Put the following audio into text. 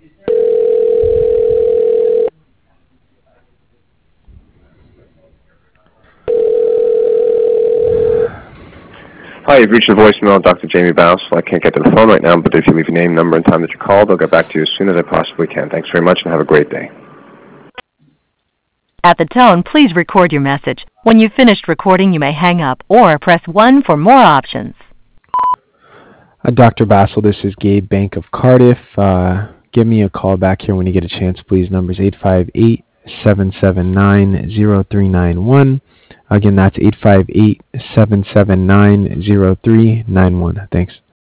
Hi, you've reached the voicemail of Dr. Jamie Baus. I can't get to the phone right now, but if you leave your name, number, and time that you called, I'll get back to you as soon as I possibly can. Thanks very much and have a great day. At the tone, please record your message. When you've finished recording, you may hang up or press 1 for more options. Dr. Bassel, this is Gabe, Bank of Cardiff. Give me a call back here when you get a chance, please. Number's 858-779-0391. Again, that's 858-779-0391. Thanks.